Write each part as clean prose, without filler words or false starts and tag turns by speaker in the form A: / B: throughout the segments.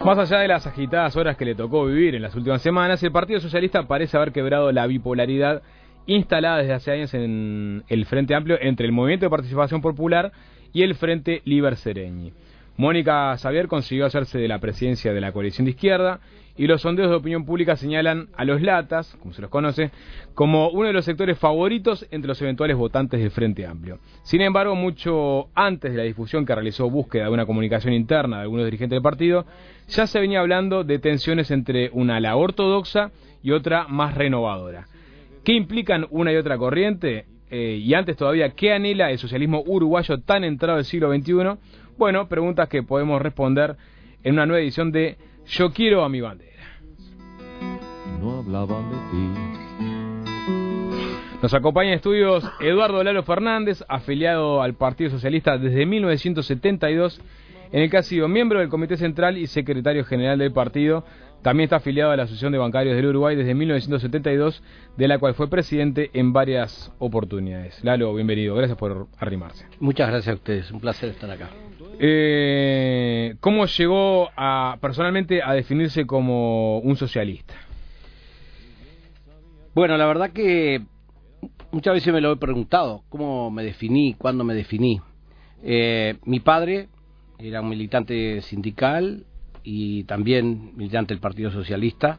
A: Más allá de las agitadas horas que le tocó vivir en las últimas semanas, el Partido Socialista parece haber quebrado la bipolaridad instalada desde hace años en el Frente Amplio entre el Movimiento de Participación Popular y el Frente Liber Seregni. Mónica Xavier consiguió hacerse de la presidencia de la coalición de izquierda y los sondeos de opinión pública señalan a los latas, como se los conoce, como uno de los sectores favoritos entre los eventuales votantes del Frente Amplio. Sin embargo, mucho antes de la difusión que realizó búsqueda de una comunicación interna de algunos dirigentes del partido, ya se venía hablando de tensiones entre una ala ortodoxa y otra más renovadora. ¿Qué implican una y otra corriente? Y antes todavía, ¿qué anhela el socialismo uruguayo tan entrado del siglo XXI? Bueno, preguntas que podemos responder en una nueva edición de Yo quiero a mi bandera.
B: No hablaban de ti.
A: Nos acompaña en estudios Eduardo Lalo Fernández, afiliado al Partido Socialista desde 1972, en el que ha sido miembro del Comité Central y secretario general del partido. También está afiliado a la Asociación de Bancarios del Uruguay desde 1972, de la cual fue presidente en varias oportunidades. Lalo, bienvenido, gracias por arrimarse.
C: Muchas gracias a ustedes, un placer estar acá.
A: ¿Cómo llegó personalmente a definirse como un socialista?
C: Bueno, la verdad que muchas veces me lo he preguntado, ¿cómo me definí? ¿Cuándo me definí? Mi padre era un militante sindical y también militante del Partido Socialista,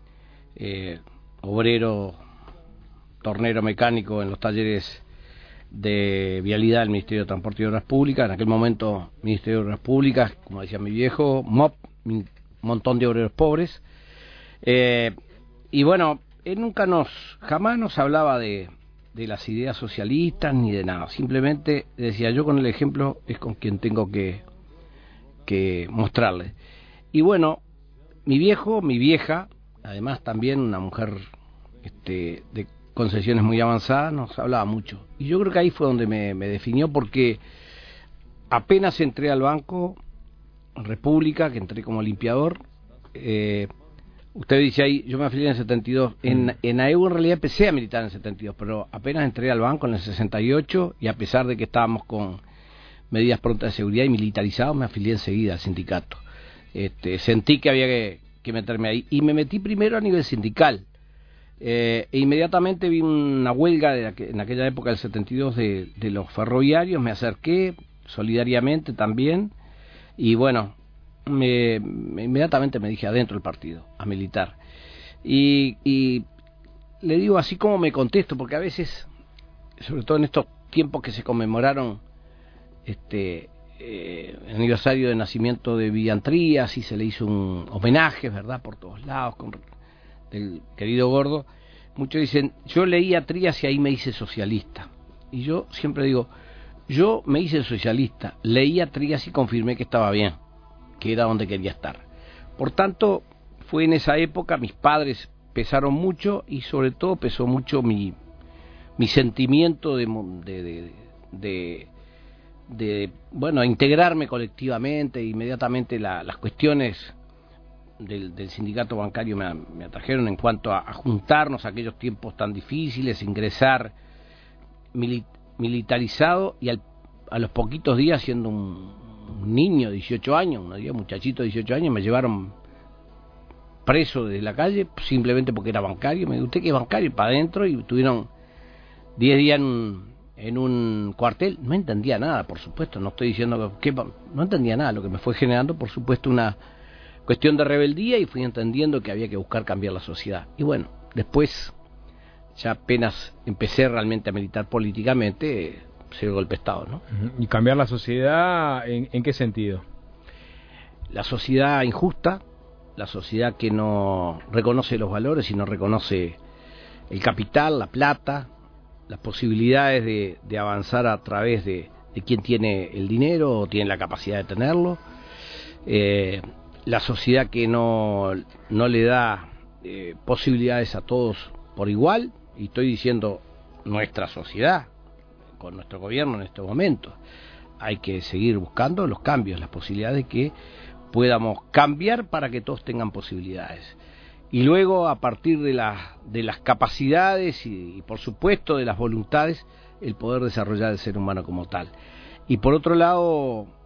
C: obrero, tornero mecánico en los talleres de vialidad del Ministerio de Transporte y Obras Públicas. En aquel momento, Ministerio de Obras Públicas, como decía mi viejo, MOP, un montón de obreros pobres. Y bueno, él jamás nos hablaba de las ideas socialistas ni de nada. Simplemente decía, yo con el ejemplo es con quien tengo que mostrarle. Y bueno, mi viejo, mi vieja, además también una mujer de concesiones muy avanzadas, nos hablaba mucho. Y yo creo que ahí fue donde me definió, porque apenas entré al Banco República, que entré como limpiador, usted dice ahí, yo me afilié en el 72, en AEU en realidad empecé a militar en el 72, pero apenas entré al Banco en el 68, y a pesar de que estábamos con medidas prontas de seguridad y militarizados, me afilié enseguida al sindicato. Sentí que había que meterme ahí, y me metí primero a nivel sindical. E inmediatamente vi una huelga en aquella época del 72 de los ferroviarios, me acerqué solidariamente también, y bueno, inmediatamente me dije adentro del partido, a militar. Y le digo así como me contesto, porque a veces, sobre todo en estos tiempos que se conmemoraron el aniversario de nacimiento de Vivian Trías, y se le hizo un homenaje, ¿verdad?, por todos lados, del querido Gordo. Muchos dicen, yo leí a Trías y ahí me hice socialista. Y yo siempre digo, yo me hice socialista, leí a Trías y confirmé que estaba bien, que era donde quería estar. Por tanto, fue en esa época, mis padres pesaron mucho, y sobre todo pesó mucho mi sentimiento de integrarme colectivamente. Inmediatamente las cuestiones del sindicato bancario me atrajeron en cuanto a juntarnos a aquellos tiempos tan difíciles, ingresar militarizado, y a los poquitos días, siendo un niño de 18 años, un muchachito de 18 años, me llevaron preso de la calle simplemente porque era bancario. Me dijo, ¿usted qué es bancario? Para adentro, y tuvieron 10 días en un cuartel. No entendía nada, por supuesto, no estoy diciendo que no entendía nada. Lo que me fue generando, por supuesto, una cuestión de rebeldía, y fui entendiendo que había que buscar cambiar la sociedad. Y bueno, después, ya apenas empecé realmente a militar políticamente, se dio el golpe de Estado, ¿no?
A: ¿Y cambiar la sociedad en qué sentido?
C: La sociedad injusta, la sociedad que no reconoce los valores y no reconoce el capital, la plata, las posibilidades de avanzar a través de quien tiene el dinero o tiene la capacidad de tenerlo. La sociedad que no le da posibilidades a todos por igual, y estoy diciendo nuestra sociedad, con nuestro gobierno en estos momentos. Hay que seguir buscando los cambios, las posibilidades de que podamos cambiar para que todos tengan posibilidades. Y luego, a partir de las capacidades y por supuesto de las voluntades, el poder desarrollar el ser humano como tal. Y por otro lado,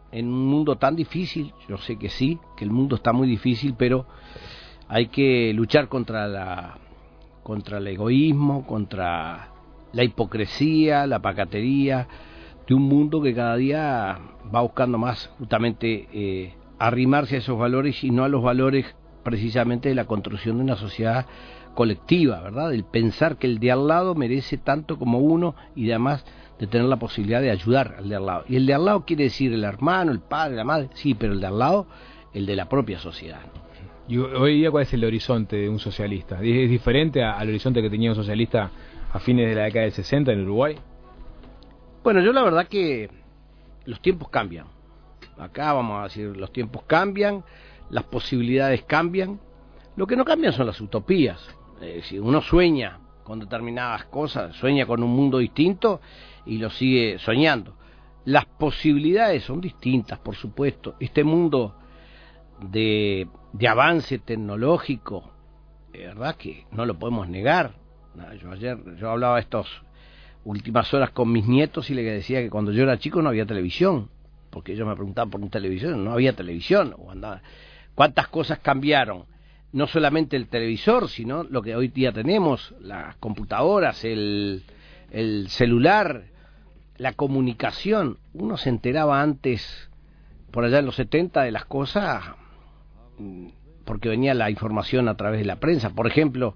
C: en un mundo tan difícil, yo sé que sí, que el mundo está muy difícil, pero hay que luchar contra el egoísmo, contra la hipocresía, la pacatería de un mundo que cada día va buscando más justamente arrimarse a esos valores y no a los valores precisamente de la construcción de una sociedad colectiva, ¿verdad? El pensar que el de al lado merece tanto como uno y además de tener la posibilidad de ayudar al de al lado. Y el de al lado quiere decir el hermano, el padre, la madre, sí, pero el de al lado, el de la propia sociedad, ¿no?
A: ¿Y hoy día cuál es el horizonte de un socialista? ¿Es diferente al horizonte que tenía un socialista a fines de la década del 60 en Uruguay?
C: Bueno, yo la verdad que los tiempos cambian. Acá vamos a decir, los tiempos cambian, las posibilidades cambian. Lo que no cambian son las utopías. Si uno sueña con determinadas cosas, sueña con un mundo distinto y lo sigue soñando. Las posibilidades son distintas, por supuesto. Este mundo de avance tecnológico, de verdad que no lo podemos negar. Yo hablaba estas últimas horas con mis nietos y les decía que cuando yo era chico no había televisión, porque ellos me preguntaban por una televisión, no había televisión. ¿Cuántas cosas cambiaron? No solamente el televisor, sino lo que hoy día tenemos, las computadoras, el celular, la comunicación. Uno se enteraba antes, por allá en los 70, de las cosas porque venía la información a través de la prensa. Por ejemplo,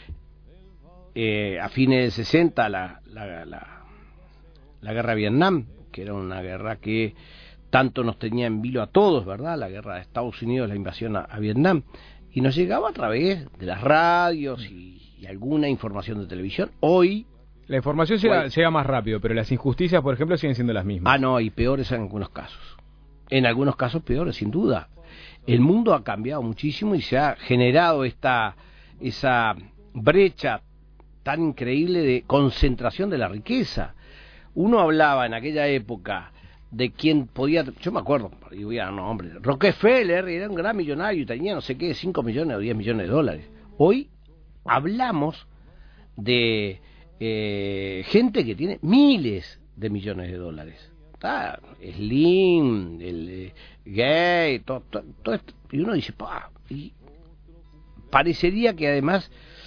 C: a fines del 60 la guerra de Vietnam, que era una guerra que tanto nos tenía en vilo a todos, ¿verdad? La guerra de Estados Unidos, la invasión a Vietnam, y nos llegaba a través de las radios y alguna información de televisión. Hoy
A: la información llega más rápido, pero las injusticias, por ejemplo, siguen siendo las mismas.
C: No, y peores en algunos casos. En algunos casos peores, sin duda. El mundo ha cambiado muchísimo y se ha generado esa brecha tan increíble de concentración de la riqueza. Uno hablaba en aquella época de quién podía, yo me acuerdo, y voy a dar nombres, Rockefeller era un gran millonario y tenía no sé qué, 5 millones o 10 millones de dólares. Hoy hablamos de gente que tiene miles de millones de dólares. Slim, el Gay, todo esto, y uno dice, y parecería que además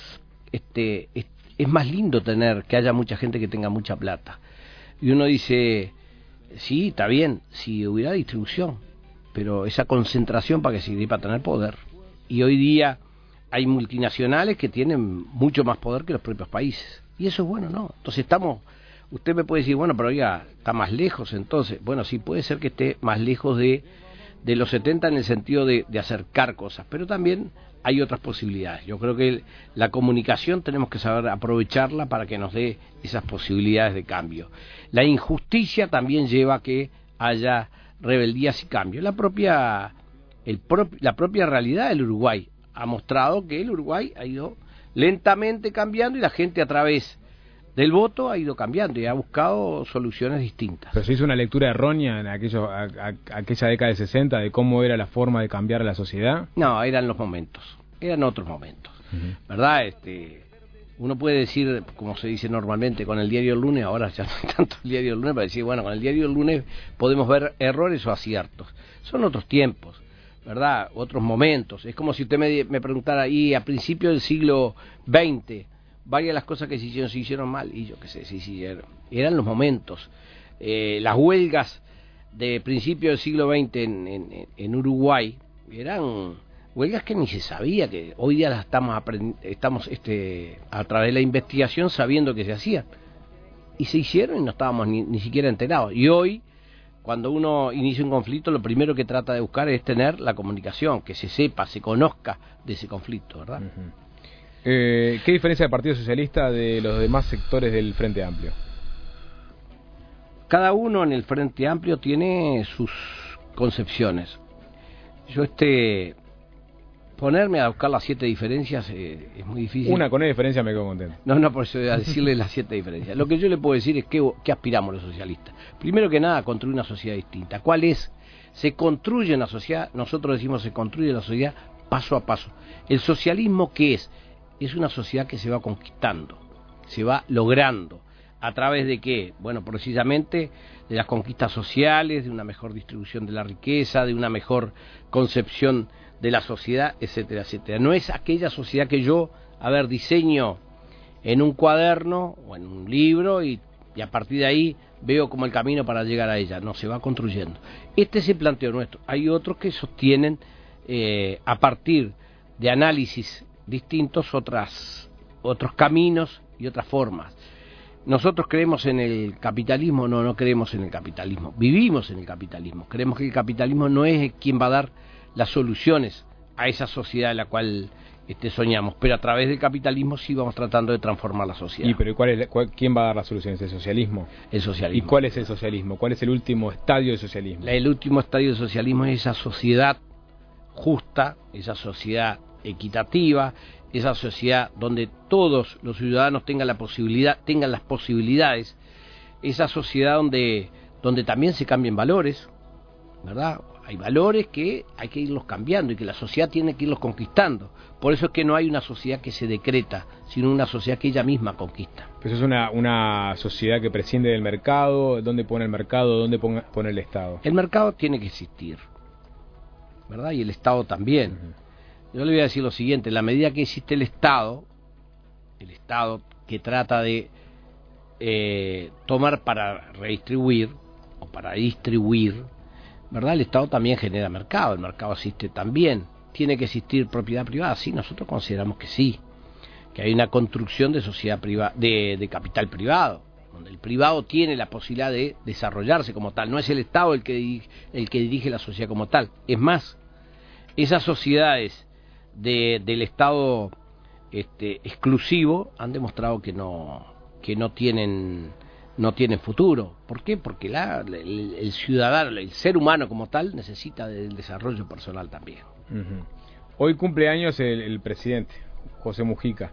C: es más lindo que haya mucha gente que tenga mucha plata. Y uno dice, sí, está bien, si hubiera distribución, pero esa concentración para que sirva para tener poder. Y hoy día hay multinacionales que tienen mucho más poder que los propios países. Y eso es bueno, ¿no? Entonces usted me puede decir, bueno, pero oiga, está más lejos entonces. Bueno, sí, puede ser que esté más lejos de los 70 en el sentido de acercar cosas, pero también hay otras posibilidades. Yo creo que la comunicación tenemos que saber aprovecharla para que nos dé esas posibilidades de cambio. La injusticia también lleva a que haya rebeldías y cambios. La propia realidad del Uruguay ha mostrado que el Uruguay ha ido lentamente cambiando y la gente a través del voto ha ido cambiando y ha buscado soluciones distintas.
A: Pero se hizo una lectura errónea en aquella década de 60 de cómo era la forma de cambiar la sociedad.
C: No, eran otros momentos, ¿verdad? Uno puede decir, como se dice normalmente, con el diario El Lunes, ahora ya no hay tanto el diario El Lunes, para decir, bueno, con el diario El Lunes podemos ver errores o aciertos. Son otros tiempos, ¿verdad? Otros momentos. Es como si usted me preguntara ahí a principios del siglo XX, varias de las cosas que se hicieron mal, y yo qué sé, se hicieron. Eran los momentos. Las huelgas de principios del siglo XX en Uruguay eran huelgas que ni se sabía, que hoy día las estamos a través de la investigación sabiendo que se hacían. Y se hicieron y no estábamos ni siquiera enterados. Y hoy, cuando uno inicia un conflicto, lo primero que trata de buscar es tener la comunicación, que se sepa, se conozca de ese conflicto, ¿verdad?
A: Uh-huh. ¿Qué diferencia del Partido Socialista de los demás sectores del Frente Amplio?
C: Cada uno en el Frente Amplio tiene sus concepciones. Yo ponerme a buscar las 7 diferencias es muy difícil.
A: Una con diferencia me quedo contento.
C: No, por eso a decirle las 7 diferencias. Lo que yo le puedo decir es que aspiramos los socialistas. Primero que nada, construir una sociedad distinta. ¿Cuál es? Se construye una sociedad, nosotros decimos se construye la sociedad paso a paso. ¿El socialismo qué es? Es una sociedad que se va conquistando, se va logrando ¿A través de qué? Bueno, precisamente de las conquistas sociales, de una mejor distribución de la riqueza, de una mejor concepción de la sociedad, etcétera, etcétera. No es aquella sociedad que yo, diseño en un cuaderno o en un libro y a partir de ahí veo como el camino para llegar a ella. No, se va construyendo. Este es el planteo nuestro. Hay otros que sostienen a partir de análisis distintos otros caminos y otras formas. Nosotros creemos en el capitalismo, no creemos en el capitalismo. Vivimos en el capitalismo. Creemos que el capitalismo no es quien va a dar las soluciones a esa sociedad en la cual soñamos, pero a través del capitalismo sí vamos tratando de transformar la sociedad.
A: Pero ¿quién va a dar las soluciones? ¿El socialismo?
C: El socialismo.
A: ¿Y cuál es el socialismo? ¿Cuál es el último estadio del socialismo?
C: El último estadio del socialismo es esa sociedad justa, esa sociedad equitativa, esa sociedad donde todos los ciudadanos tengan las posibilidades, esa sociedad donde también se cambien valores, ¿verdad? Hay valores que hay que irlos cambiando y que la sociedad tiene que irlos conquistando. Por eso es que no hay una sociedad que se decreta, sino una sociedad que ella misma conquista.
A: Pues es una sociedad que prescinde del mercado. ¿Dónde pone el mercado? ¿Dónde pone el Estado?
C: El mercado tiene que existir, ¿verdad? Y el Estado también. Yo le voy a decir lo siguiente: en la medida que existe el Estado que trata de tomar para redistribuir o para distribuir, ¿verdad? El Estado también genera mercado, el mercado existe también. ¿Tiene que existir propiedad privada? Sí, nosotros consideramos que sí, que hay una construcción de sociedad privada, de capital privado, donde el privado tiene la posibilidad de desarrollarse como tal. No es el Estado el que dirige la sociedad como tal. Es más, esas sociedades del Estado exclusivo han demostrado que no tienen futuro. ¿Por qué? Porque el ciudadano, el ser humano como tal, necesita del desarrollo personal también.
A: Hoy cumple años el presidente, José Mujica.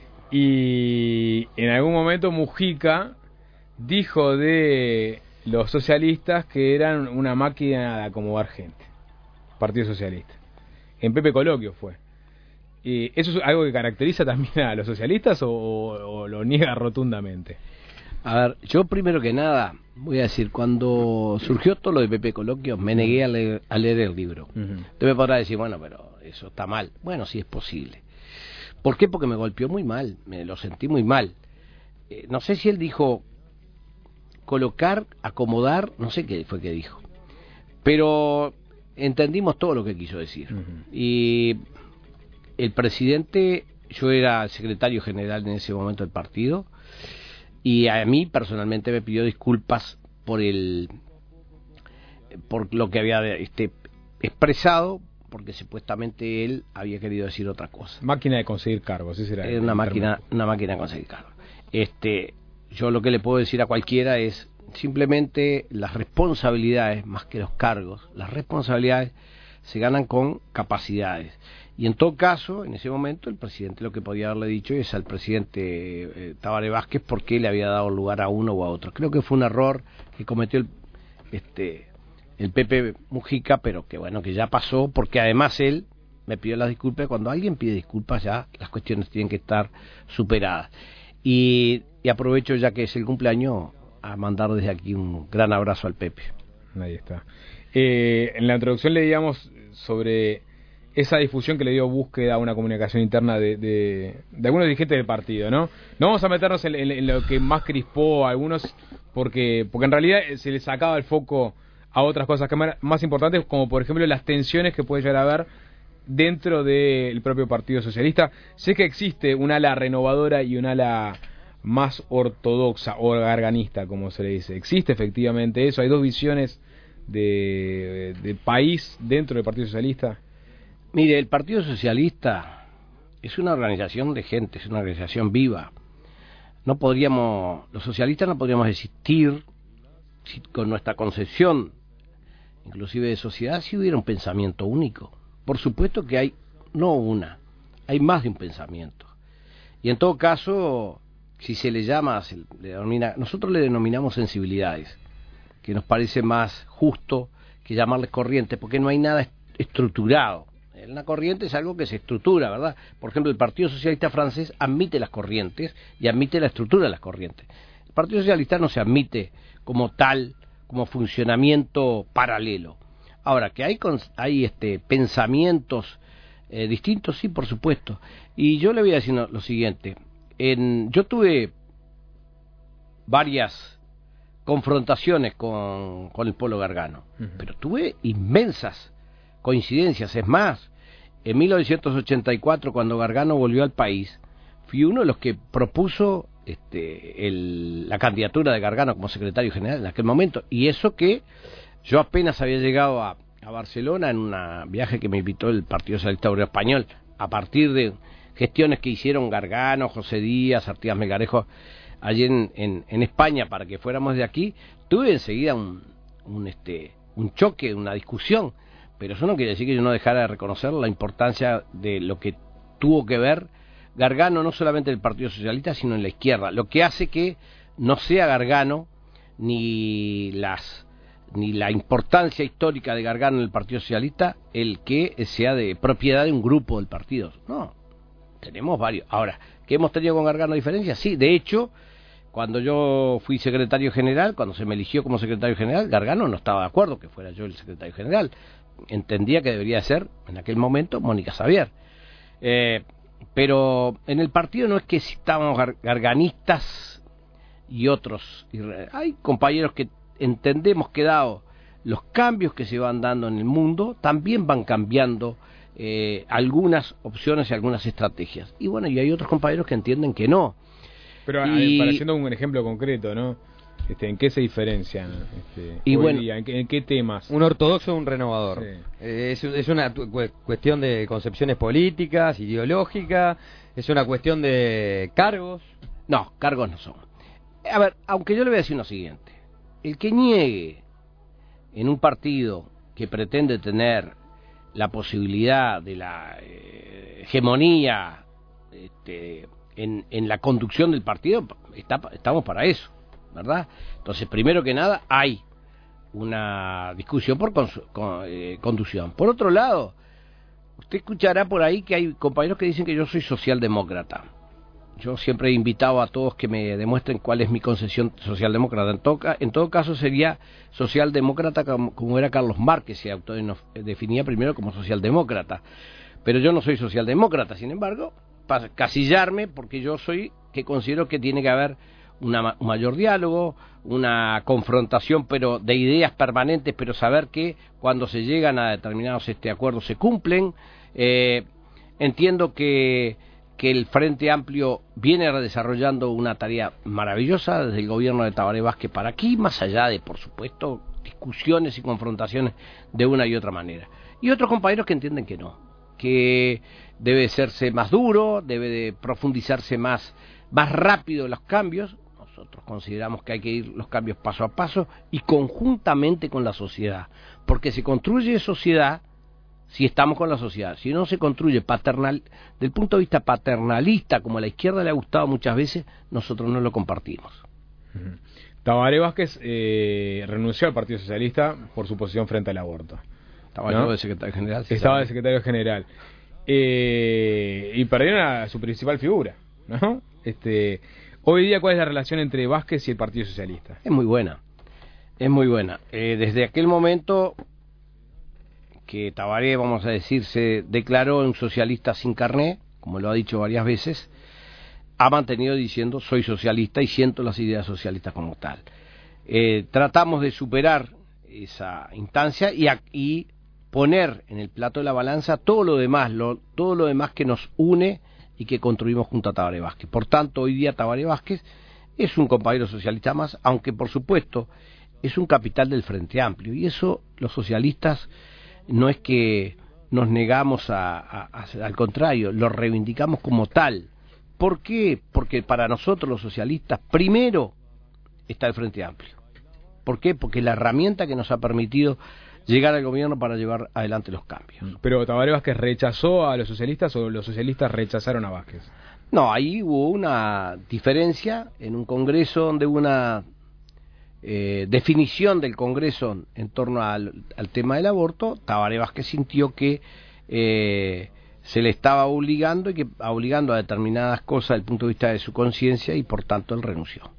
A: Y en algún momento Mujica dijo de los socialistas que eran una máquina de acomodar gente. Partido Socialista. En Pepe Coloquio fue. ¿Eso es algo que caracteriza también a los socialistas o lo niega rotundamente?
C: A ver, yo primero que nada voy a decir, cuando surgió todo lo de Pepe Coloquio, me negué a leer el libro. Usted me podrá decir, bueno, pero eso está mal. Bueno, sí es posible. ¿Por qué? Porque me golpeó muy mal, me lo sentí muy mal. No sé si él dijo colocar, acomodar, no sé qué fue que dijo. Pero entendimos todo lo que quiso decir. Y el presidente, yo era el secretario general en ese momento del partido, y a mí personalmente me pidió disculpas por lo que había expresado, porque supuestamente él había querido decir otra cosa.
A: Máquina de conseguir cargos, ese era.
C: Era una máquina de conseguir cargos. Yo lo que le puedo decir a cualquiera es simplemente las responsabilidades, más que los cargos, las responsabilidades se ganan con capacidades. Y en todo caso, en ese momento, el presidente lo que podía haberle dicho es al presidente Tabaré Vázquez por qué le había dado lugar a uno o a otro. Creo que fue un error que cometió el Pepe Mujica, pero que bueno, que ya pasó, porque además él me pidió las disculpas. Cuando alguien pide disculpas, ya las cuestiones tienen que estar superadas. Y aprovecho, ya que es el cumpleaños, a mandar desde aquí un gran abrazo al Pepe.
A: Ahí está. En la introducción leíamos sobre esa difusión que le dio Búsqueda a una comunicación interna de algunos dirigentes del partido, ¿no? No vamos a meternos en lo que más crispó a algunos, porque en realidad se les sacaba el foco a otras cosas que más importantes, como por ejemplo las tensiones que puede llegar a haber dentro del propio Partido Socialista. Sé que existe un ala renovadora y un ala más ortodoxa o garganista, como se le dice. Existe efectivamente eso. Hay dos visiones de país dentro del Partido Socialista.
C: Mire, el Partido Socialista es una organización de gente, es una organización viva. Los socialistas no podríamos existir con nuestra concepción, inclusive de sociedad, si hubiera un pensamiento único. Por supuesto que hay hay más de un pensamiento. Y en todo caso, si se le llama, nosotros le denominamos sensibilidades, que nos parece más justo que llamarles corrientes, porque no hay nada estructurado. Una corriente es algo que se estructura, ¿verdad? Por ejemplo, el Partido Socialista francés admite las corrientes y admite la estructura de las corrientes. Partido Socialista no se admite como tal, como funcionamiento paralelo. Ahora, que hay pensamientos distintos, sí, por supuesto. Y yo le voy a decir lo siguiente. Yo tuve varias confrontaciones con el Polo Gargano, pero tuve inmensas coincidencias. Es más, en 1984, cuando Gargano volvió al país, fui uno de los que propuso la candidatura de Gargano como secretario general en aquel momento, y eso que yo apenas había llegado a Barcelona en un viaje que me invitó el Partido Socialista Obrero Español, a partir de gestiones que hicieron Gargano, José Díaz, Artigas Melgarejo, allí en España, para que fuéramos de aquí. Tuve enseguida un choque, una discusión, pero eso no quiere decir que yo no dejara de reconocer la importancia de lo que tuvo que ver Gargano, no solamente en el Partido Socialista, sino en la izquierda, lo que hace que no sea Gargano ni la importancia histórica de Gargano en el Partido Socialista el que sea de propiedad de un grupo del partido. No, tenemos varios. Ahora, ¿qué hemos tenido con Gargano diferencias? Sí, de hecho, cuando yo fui secretario general, cuando se me eligió como secretario general, Gargano no estaba de acuerdo que fuera yo el secretario general. Entendía que debería ser, en aquel momento, Mónica Xavier. Pero en el partido no es que estábamos garganistas y otros. Hay compañeros que entendemos que, dado los cambios que se van dando en el mundo, también van cambiando algunas opciones y algunas estrategias. Y bueno, y hay otros compañeros que entienden que no.
A: Pero para haciendo un ejemplo concreto, ¿no? ¿En qué se diferencian
C: y
A: hoy
C: bueno,
A: día? ¿En qué temas?
D: Un ortodoxo o un renovador.
A: Sí.
D: Es una cuestión de concepciones políticas, ideológicas, es una cuestión de cargos.
C: No, cargos no son. A ver, aunque yo le voy a decir lo siguiente. El que niegue en un partido que pretende tener la posibilidad de la hegemonía en la conducción del partido, estamos para eso, ¿verdad? Entonces, primero que nada, hay una discusión por conducción. Por otro lado, usted escuchará por ahí que hay compañeros que dicen que yo soy socialdemócrata. Yo siempre he invitado a todos que me demuestren cuál es mi concepción socialdemócrata. En todo caso sería socialdemócrata como era Carlos Márquez, se autodefinía primero como socialdemócrata. Pero yo no soy socialdemócrata, sin embargo, para casillarme, porque yo soy que considero que tiene que haber un mayor diálogo, una confrontación pero de ideas permanentes, pero saber que cuando se llegan a determinados acuerdos se cumplen. Entiendo que el Frente Amplio viene desarrollando una tarea maravillosa desde el gobierno de Tabaré Vázquez para aquí, más allá de, por supuesto, discusiones y confrontaciones de una y otra manera. Y otros compañeros que entienden que no, que debe serse más duro, debe de profundizarse más rápido los cambios. Nosotros consideramos que hay que ir los cambios paso a paso y conjuntamente con la sociedad, porque se construye sociedad si estamos con la sociedad. Si no se construye del punto de vista paternalista, como a la izquierda le ha gustado muchas veces, nosotros no lo compartimos.
A: Tabaré Vázquez renunció al Partido Socialista por su posición frente al aborto.
C: Estaba yo de secretario general.
A: Estaba de secretario general. Y perdieron a su principal figura, ¿no? Hoy día, ¿cuál es la relación entre Vázquez y el Partido Socialista?
C: Es muy buena. Es muy buena. Desde aquel momento que Tabaré, vamos a decir, se declaró un socialista sin carné, como lo ha dicho varias veces, ha mantenido diciendo soy socialista y siento las ideas socialistas como tal. Tratamos de superar esa instancia y poner en el plato de la balanza todo lo demás que nos une y que construimos junto a Tabaré Vázquez. Por tanto, hoy día Tabaré Vázquez es un compañero socialista más, aunque por supuesto es un capital del Frente Amplio, y eso los socialistas no es que nos negamos al contrario, lo reivindicamos como tal. ¿Por qué? Porque para nosotros los socialistas primero está el Frente Amplio. ¿Por qué? Porque es la herramienta que nos ha permitido llegar al gobierno para llevar adelante los cambios.
A: ¿Pero Tabaré Vázquez rechazó a los socialistas o los socialistas rechazaron a Vázquez?
C: No, ahí hubo una diferencia en un congreso donde hubo una definición del Congreso en torno al tema del aborto. Tabaré Vázquez sintió que se le estaba obligando a determinadas cosas desde el punto de vista de su conciencia, y por tanto él renunció.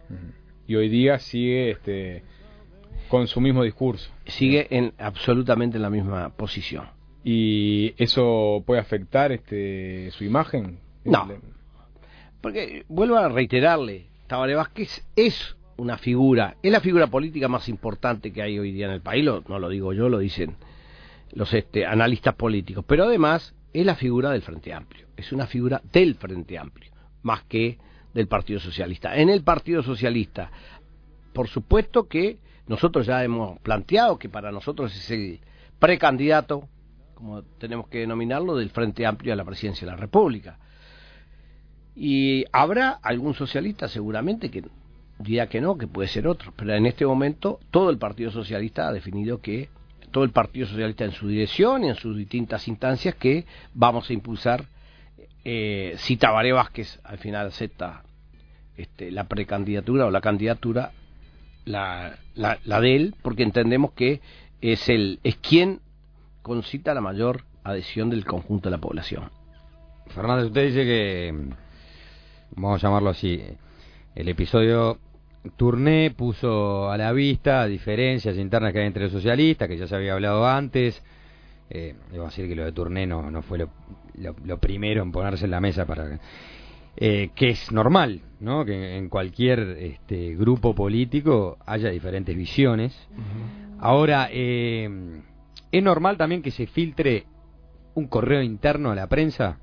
A: Y hoy día sigue con su mismo discurso.
C: Sigue absolutamente en la misma posición.
A: ¿Y eso puede afectar su imagen?
C: No, porque vuelvo a reiterarle, Tabaré Vázquez es una figura, es la figura política más importante que hay hoy día en el país, no lo digo yo, lo dicen los analistas políticos, pero además es la figura del Frente Amplio, es una figura del Frente Amplio, más que del Partido Socialista. En el Partido Socialista, por supuesto que nosotros ya hemos planteado que para nosotros es el precandidato, como tenemos que denominarlo, del Frente Amplio a la presidencia de la República. Y habrá algún socialista seguramente que dirá que no, que puede ser otro, pero en este momento todo el Partido Socialista ha definido que, todo el Partido Socialista en su dirección y en sus distintas instancias, que vamos a impulsar, si Tabaré Vázquez al final acepta la precandidatura o la candidatura, la de él, porque entendemos que es quien concita la mayor adhesión del conjunto de la población.
D: Fernández, usted dice que, vamos a llamarlo así, el episodio Tourné puso a la vista diferencias internas que hay entre los socialistas, que ya se había hablado antes. Debo decir que lo de Tourné no fue lo primero en ponerse en la mesa para que es normal, ¿no? Que en cualquier grupo político haya diferentes visiones. Ahora, ¿es normal también que se filtre un correo interno a la prensa,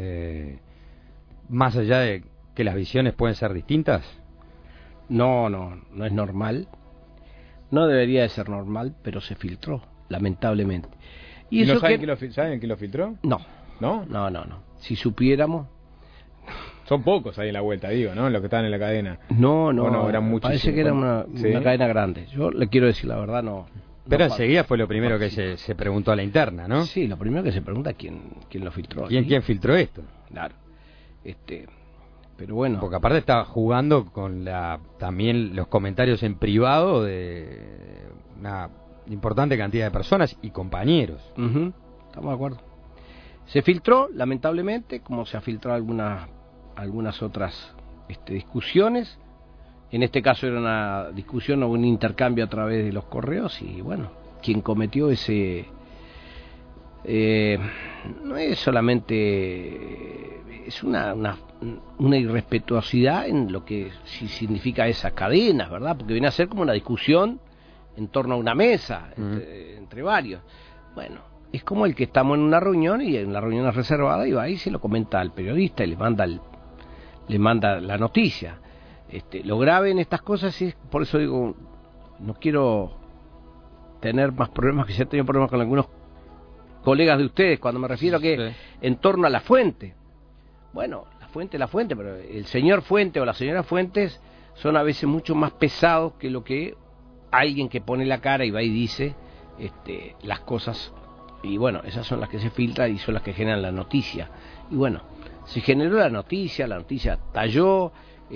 D: más allá de que las visiones pueden ser distintas?
C: No es normal. No debería de ser normal, pero se filtró, lamentablemente.
A: ¿Y no saben quién lo filtró?
C: No.
A: ¿No?
C: No. Si supiéramos...
A: Son pocos ahí en la vuelta, digo, ¿no? Los que estaban en la cadena.
C: No,
A: eran muchísimos.
C: Parece que era una cadena grande. Yo le quiero decir la verdad, no.
D: Pero enseguida fue lo primero que se preguntó a la interna, ¿no?
C: Sí, lo primero que se pregunta es quién lo filtró.
D: ¿Quién filtró esto?
C: Claro. Pero bueno.
D: Porque aparte estaba jugando con también los comentarios en privado de una importante cantidad de personas y compañeros.
C: Estamos de acuerdo. Se filtró, lamentablemente, como se ha filtrado algunas otras discusiones. En este caso era una discusión o un intercambio a través de los correos, y bueno, quien cometió ese... no es solamente... es una irrespetuosidad en lo que sí significa esas cadenas, ¿verdad? Porque viene a ser como una discusión en torno a una mesa, entre varios. Bueno, es como el que estamos en una reunión y en la reunión es reservada y va y se lo comenta al periodista y le manda la noticia. Lo grave en estas cosas es, por eso digo, no quiero tener más problemas, que ya he tenido problemas con algunos colegas de ustedes, cuando me refiero a que en torno a la fuente. Bueno, la fuente, pero el señor Fuente o la señora Fuentes son a veces mucho más pesados que lo que alguien que pone la cara y va y dice las cosas. Y bueno, esas son las que se filtran y son las que generan la noticia. Y bueno, se generó la noticia talló,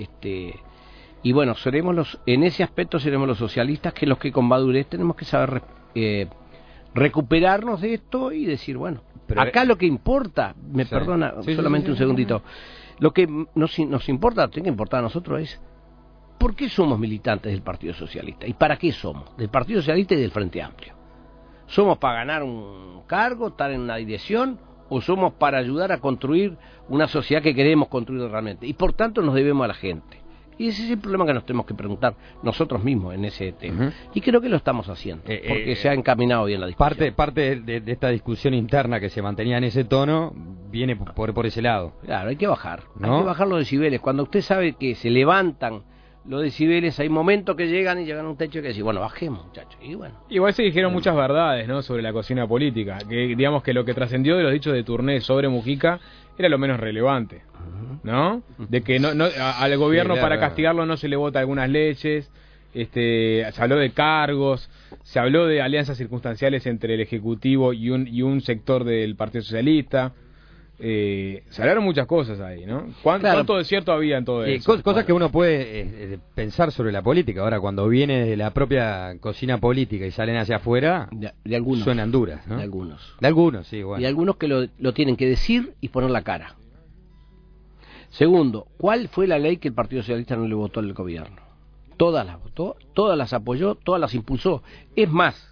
C: y bueno, en ese aspecto seremos los socialistas que los que con madurez tenemos que saber recuperarnos de esto y decir, bueno, pero acá lo que importa, perdona, solamente un segundito, lo que nos importa, tiene que importar a nosotros es ¿por qué somos militantes del Partido Socialista? ¿Y para qué somos? Del Partido Socialista y del Frente Amplio. ¿Somos para ganar un cargo, estar en una dirección, o somos para ayudar a construir una sociedad que queremos construir realmente? Y por tanto nos debemos a la gente. Y ese es el problema que nos tenemos que preguntar nosotros mismos en ese tema. Y creo que lo estamos haciendo, porque se ha encaminado bien la discusión.
D: Parte de esta discusión interna que se mantenía en ese tono viene por ese lado.
C: Claro, hay que bajar, ¿no? Hay que bajar los decibeles. Cuando usted sabe que se levantan los decibeles, hay momentos que llegan a un techo que decir, bueno, bajemos, muchachos. Y bueno.
A: Igual se dijeron muchas verdades, ¿no?, sobre la cocina política. Que digamos que lo que trascendió de los dichos de Tourné sobre Mujica era lo menos relevante, ¿no? De que al gobierno para castigarlo no se le vota algunas leyes. Se habló de cargos, se habló de alianzas circunstanciales entre el Ejecutivo y un sector del Partido Socialista. Se hablaron muchas cosas ahí, ¿no? ¿Cuánto desierto había en todo eso?
D: Cosas que uno puede pensar sobre la política. Ahora, cuando viene de la propia cocina política y salen hacia afuera,
C: de algunos,
D: suenan duras, ¿no?
C: De algunos,
D: sí, bueno.
C: Y algunos que lo tienen que decir y poner la cara. Segundo, ¿cuál fue la ley que el Partido Socialista no le votó al gobierno? todas las votó, todas las apoyó, todas las impulsó. Es más,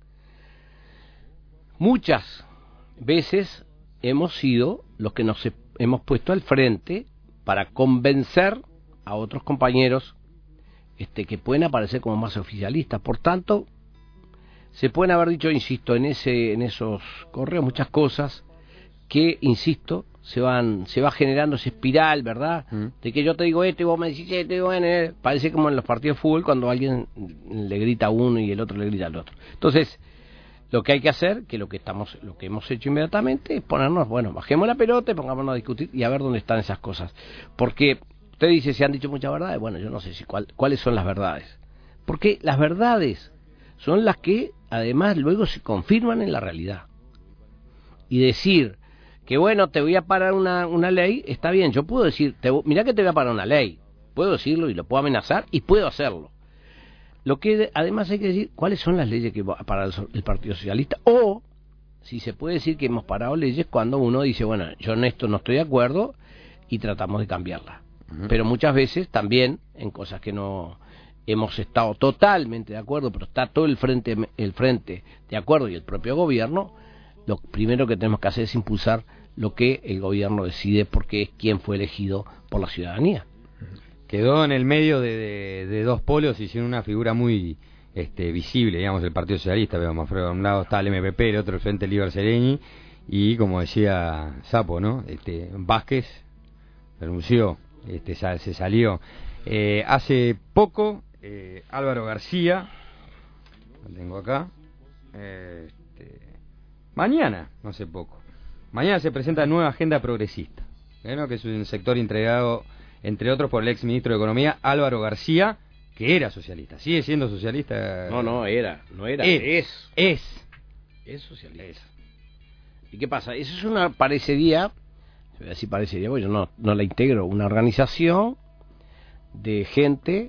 C: muchas veces hemos sido los que nos hemos puesto al frente para convencer a otros compañeros que pueden aparecer como más oficialistas. Por tanto, se pueden haber dicho, insisto, en esos correos muchas cosas que, insisto, se va generando esa espiral, ¿verdad? De que yo te digo esto y vos me decís esto y bueno, parece como en los partidos de fútbol cuando alguien le grita a uno y el otro le grita al otro. Entonces, lo que hay que hacer, lo que hemos hecho inmediatamente es ponernos, bueno, bajemos la pelota y pongámonos a discutir y a ver dónde están esas cosas. Porque usted dice, se han dicho muchas verdades, bueno, yo no sé cuáles son las verdades. Porque las verdades son las que además luego se confirman en la realidad. Y decir que bueno, te voy a parar una ley, está bien, yo puedo decir, mirá que te voy a parar una ley, puedo decirlo y lo puedo amenazar y puedo hacerlo. Lo que además hay que decir, ¿cuáles son las leyes que va a parar el Partido Socialista? O, si se puede decir que hemos parado leyes cuando uno dice, bueno, yo en esto no estoy de acuerdo y tratamos de cambiarla. Pero muchas veces también en cosas que no hemos estado totalmente de acuerdo, pero está todo el frente de acuerdo y el propio gobierno, lo primero que tenemos que hacer es impulsar lo que el gobierno decide porque es quien fue elegido por la ciudadanía.
D: Quedó en el medio de dos polos y sin una figura muy visible, digamos, el Partido Socialista. Vemos, a un lado está el MPP, el otro el Frente Liber Sereni, y como decía Sapo, ¿no? Vázquez renunció, se salió. Hace poco, Álvaro García, lo tengo acá, mañana se presenta nueva agenda progresista, ¿no? Que es un sector integrado, entre otros, por el ex ministro de Economía, Álvaro García, que era socialista. ¿Sigue siendo socialista?
C: No era. Es socialista. ¿Y qué pasa? Eso es una parecería, voy a decir parecería, porque yo no la integro, una organización de gente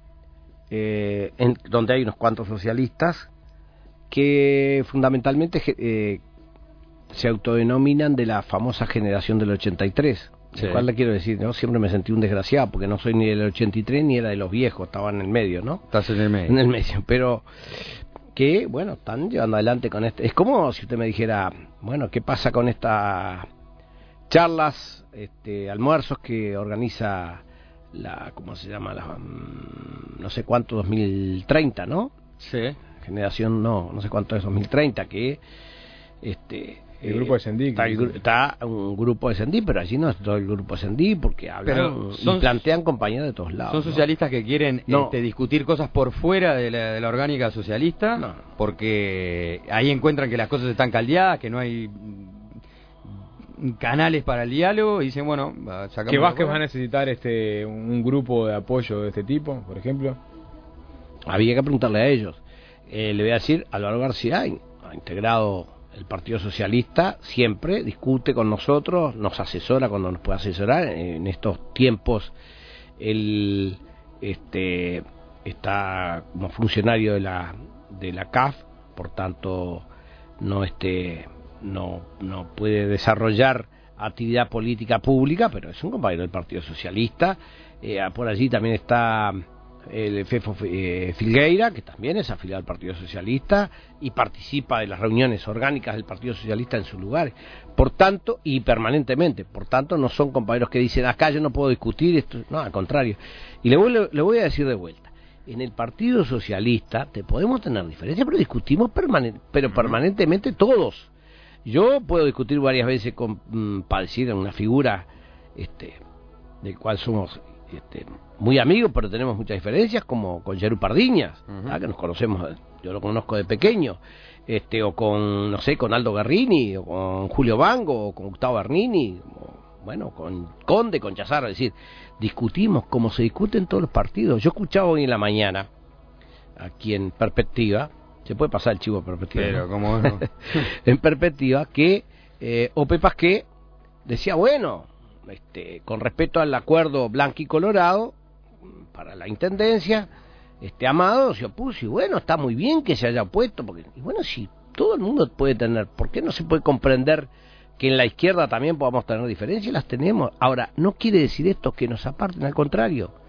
C: donde hay unos cuantos socialistas que fundamentalmente se autodenominan de la famosa generación del 83. Sí. ¿Cuál le quiero decir? Yo siempre me sentí un desgraciado porque no soy ni del 83 ni era de los viejos, estaba en el medio, ¿no?
D: Estás en el medio.
C: En el medio, pero que, bueno, están llevando adelante con este. Es como si usted me dijera, bueno, ¿qué pasa con estas charlas, almuerzos que organiza ¿cómo se llama? No sé cuánto, 2030, ¿no?
D: Sí.
C: Generación, no sé cuánto es 2030, que
A: el grupo de Sendí.
C: Está un grupo de Sendí, pero allí no es todo el grupo de Sendí, porque hablan y plantean compañías de todos lados.
D: ¿Son socialistas que quieren discutir cosas por fuera de la orgánica socialista?
C: No.
D: Porque ahí encuentran que las cosas están caldeadas, que no hay canales para el diálogo, y dicen, bueno, sacamos.
A: ¿Que Vázquez va a necesitar un grupo de apoyo de este tipo, por ejemplo?
C: Había que preguntarle a ellos. Le voy a decir, Álvaro García ha integrado el Partido Socialista, siempre discute con nosotros, nos asesora cuando nos puede asesorar. En estos tiempos él está como funcionario de la CAF, por tanto no puede desarrollar actividad política pública, pero es un compañero del Partido Socialista. Por allí también está el Fefo Filgueira, que también es afiliado al Partido Socialista y participa de las reuniones orgánicas del Partido Socialista en sus lugares, por tanto, y permanentemente. Por tanto, no son compañeros que dicen, acá yo no puedo discutir esto, no, al contrario. Y le voy a decir de vuelta, en el Partido Socialista te podemos tener diferencias, pero discutimos permanentemente todos. Yo puedo discutir varias veces para decir una figura del cual somos muy amigos, pero tenemos muchas diferencias, como con Yerú Pardiñas, que nos conocemos, yo lo conozco de pequeño, o con, no sé, con Aldo Garrini, o con Julio Bango, o con Gustavo Bernini, bueno, con Conde, con Chazarro. Es decir, discutimos como se discute en todos los partidos. Yo escuchaba hoy en la mañana, aquí en Perspectiva, se puede pasar el chivo Perspectiva,
D: pero
C: ¿no?
D: ¿Cómo no?
C: En Perspectiva, que Ope Pasqué decía, bueno, con respecto al acuerdo blanco y colorado para la intendencia, Amado se opuso, y bueno, está muy bien que se haya opuesto, porque, y bueno, si todo el mundo puede tener, ¿por qué no se puede comprender que en la izquierda también podamos tener diferencias? Las tenemos. Ahora, no quiere decir esto que nos aparten, al contrario,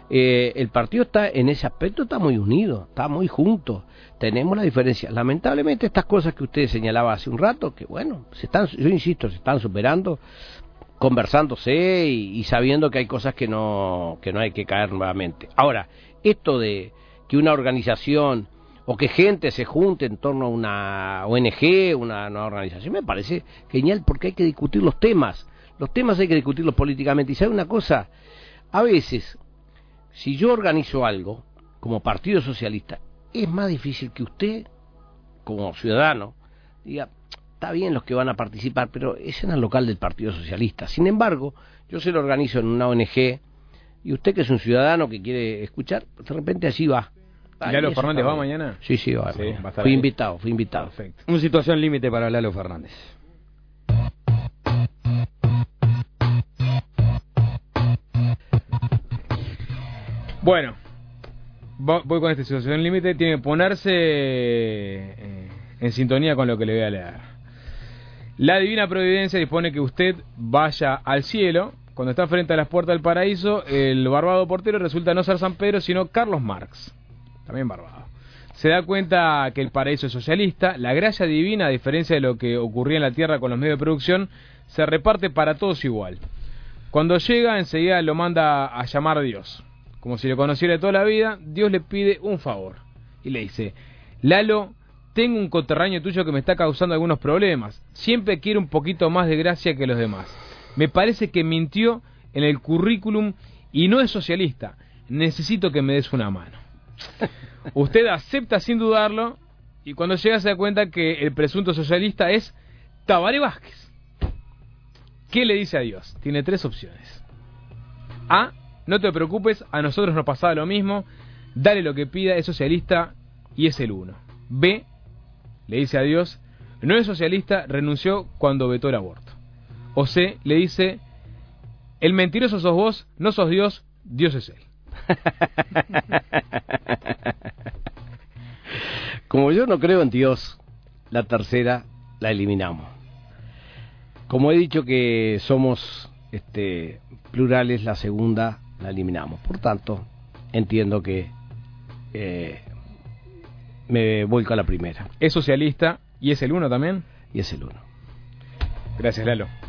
C: El partido está en ese aspecto, está muy unido, está muy junto. Tenemos la diferencia. Lamentablemente estas cosas que usted señalaba hace un rato, que bueno, yo insisto, se están superando, conversándose y sabiendo que hay cosas que no hay que caer nuevamente. Ahora, esto de que una organización o que gente se junte en torno a una ONG, una organización, me parece genial, porque hay que discutir los temas. Los temas hay que discutirlos políticamente. Y ¿sabe una cosa? A veces, si yo organizo algo como Partido Socialista, es más difícil que usted, como ciudadano, diga, está bien los que van a participar, pero es en el local del Partido Socialista. Sin embargo, yo se lo organizo en una ONG, y usted, que es un ciudadano que quiere escuchar, de repente allí va.
A: ¿Lalo Fernández va mañana?
C: Sí, va.
A: Sí, va a estar
C: fui
A: ahí.
C: invitado.
A: Perfecto.
D: Una situación límite para Lalo Fernández.
A: Bueno, voy con esta situación límite. Tiene que ponerse en sintonía con lo que le voy a leer. La divina providencia dispone que usted vaya al cielo. Cuando está frente a las puertas del paraíso, el barbado portero resulta no ser San Pedro, sino Carlos Marx, también barbado. Se da cuenta que el paraíso es socialista. La gracia divina, a diferencia de lo que ocurría en la tierra con los medios de producción, se reparte para todos igual. Cuando llega, enseguida lo manda a llamar a Dios. Como si lo conociera de toda la vida, Dios le pide un favor. Y le dice: Lalo, tengo un coterráneo tuyo que me está causando algunos problemas. Siempre quiere un poquito más de gracia que los demás. Me parece que mintió en el currículum y no es socialista. Necesito que me des una mano. Usted acepta sin dudarlo, y cuando llega se da cuenta que el presunto socialista es Tabaré Vázquez. ¿Qué le dice a Dios? Tiene 3 opciones. A: no te preocupes, a nosotros nos pasaba lo mismo. Dale lo que pida, es socialista y es el uno. B: le dice a Dios: no es socialista, renunció cuando vetó el aborto. O C: le dice: el mentiroso sos vos, no sos Dios, Dios es él.
C: Como yo no creo en Dios, la tercera la eliminamos. Como he dicho que somos plurales, la segunda la eliminamos. Por tanto, entiendo que me vuelco a la primera.
A: Es socialista y es el uno también.
C: Y es el uno.
A: Gracias, Lalo.